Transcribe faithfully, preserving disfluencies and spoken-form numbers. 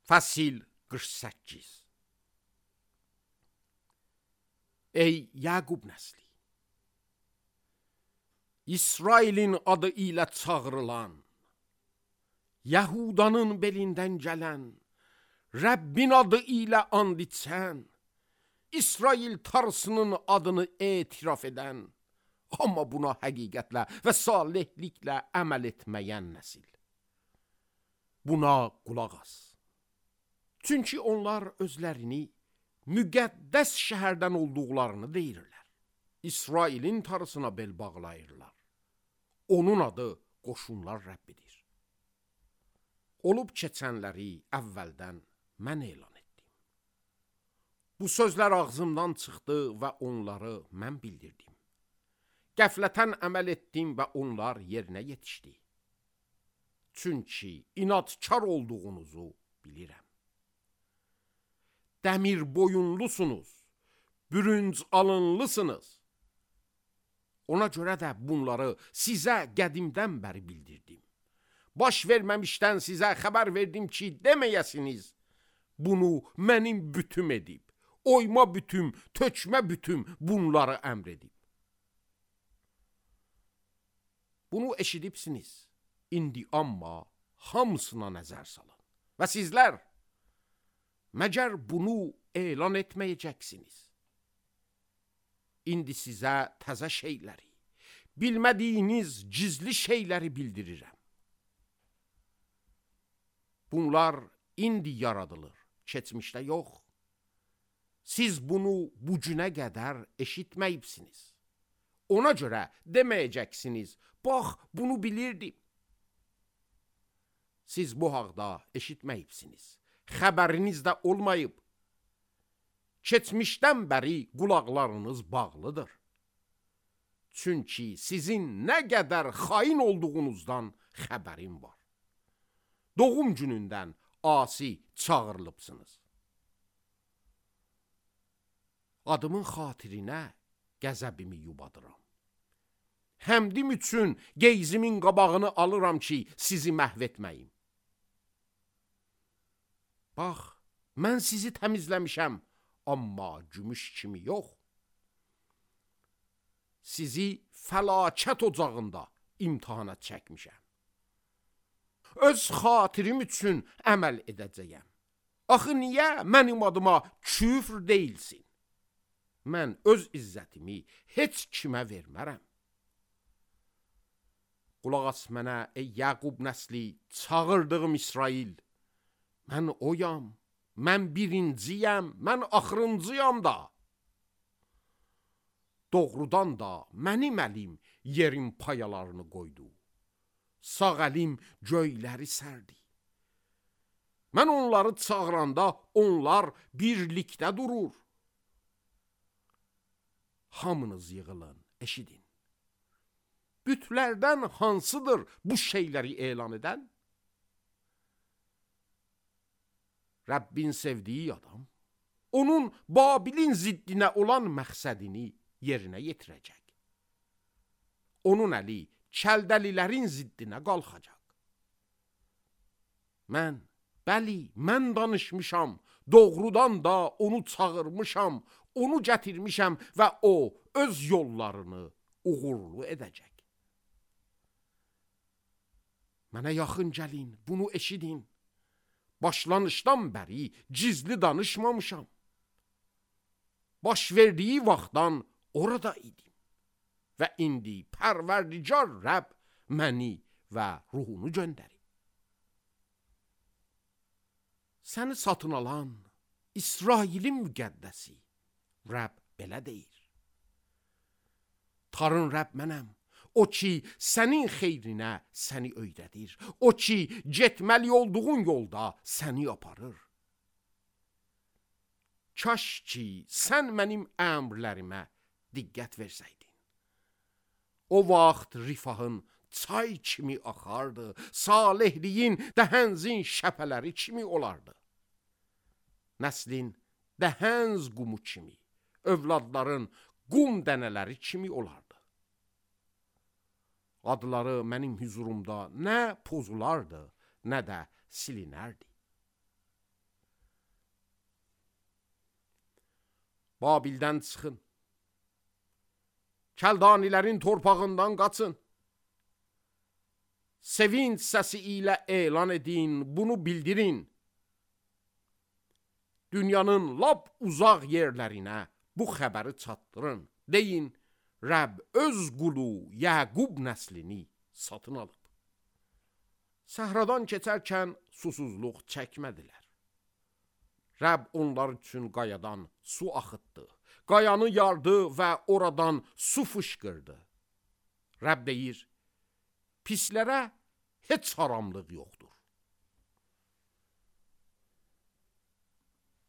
Fəsil qırx səkkiz. Ey Yaqub nəsli, İsrailin adı ilə çağrılan, Yahudanın belindən gələn, Rəbbin adı ilə and içən, İsrail tarısının adını etiraf edən, amma buna həqiqətlə və salihliklə əməl etməyən nəsil. Buna qulaq as. Çünki onlar özlərini müqəddəs şəhərdən olduqlarını deyirlər. İsrailin tarısına bel bağlayırlar. Onun adı qoşunlar Rəbbidir. Olub keçənləri əvvəldən mən elan etdim. Bu sözlər ağzımdan çıxdı və onları mən bildirdim. Qəflətən əməl etdim və onlar yerinə yetişdi. Çünki inadkar olduğunuzu bilirəm. Dəmir boyunlusunuz, bürünc alınlısınız. Ona görə də bunları sizə qədimdən bəri bildirdim. Baş verməmişdən sizə xəbər verdim ki, deməyəsiniz, bunu mənim bütüm edib, oyma bütüm, tökmə bütüm bunları əmr edib. Bunu eşidibsiniz, indi amma hamısına nəzər salın. Və sizlər, məgər bunu elan etməyəcəksiniz. İndi sizə təzə şeyləri, bilmədiyiniz gizli şeyləri bildirirəm. Bunlar indi yaradılır, keçmişdə yox. Siz bunu bu günə qədər eşitməyibsiniz. Ona görə deməyəcəksiniz, bax, bunu bilirdim. Siz bu haqda eşitməyibsiniz. Xəbəriniz də olmayıb. Keçmişdən bəri qulaqlarınız bağlıdır. Çünki sizin nə qədər xain olduğunuzdan xəbərim var. Doğum günündən asi çağırılıbsınız. Adımın xatirinə qəzəbimi yubadıram. Həmdim üçün qeyzimin qabağını alıram ki, sizi məhv etməyim. Bax, mən sizi təmizləmişəm, amma gümüş kimi yox. Sizi fəlakət ocağında imtihana çəkmişəm. Öz xatirim üçün əməl edəcəyəm. Axı niyə mənim adıma küfr deyilsin? Mən öz izzətimi heç kimə vermərəm. Qulaq as mənə, ey Yaqub nəsli, çağırdığım İsrail. Mən oyam, mən birinciyəm, mən axırıncıyam da. Doğrudan da mənim əlim yerin payalarını qoydu. Sağ əlim göyləri sərdi. Mən onları çağıranda onlar birlikdə durur. Hamınız yığılın, eşidin. Bütlərdən hansıdır bu şeyləri elan edən? Rəbbin sevdiyi adam, onun Babilin ziddinə olan məqsədini yerinə yetirəcək. Onun əli Kəldəlilərin ziddinə qalxacaq. Mən, bəli, mən danışmışam, doğrudan da onu çağırmışam, onu gətirmişəm və o öz yollarını uğurlu edəcək. Mənə yaxın gəlin, bunu eşidin. Başlanışdan bəri gizli danışmamışam. Baş verdiyi vaxtdan orada idim. Və indi Pərverdigar Rəbb məni və ruhunu göndərib. Səni satın alan İsrailin müqəddəsi Rəbb belə deyir. Tarın Rəbb mənəm. O ki, sənin xeyrinə səni öyrədir. O ki, getməli olduğun yolda səni aparır. Kaş ki, sən mənim əmrlərimə diqqət versəydin. O vaxt rifahın çay kimi axardı, salihliyin dəhənzin şəpələri kimi olardı. Nəslin dəhənz qumu kimi, övladların qum dənələri kimi olardı. Adları mənim hüzurumda nə pozulardı, nə də silinərdi. Babildən çıxın. Kəldanilərin torpağından qaçın. Sevinç səsi ilə elan edin, bunu bildirin. Dünyanın lap uzaq yerlərinə bu xəbəri çatdırın. Deyin, Rəbb öz qulu Yəqub nəslini satın alıb. Səhradan keçərkən susuzluq çəkmədilər. Rəbb onlar üçün qayadan su axıtdı. Qayanı yardı və oradan su fışqırdı. Rəbb deyir, pislərə heç haramlıq yoxdur.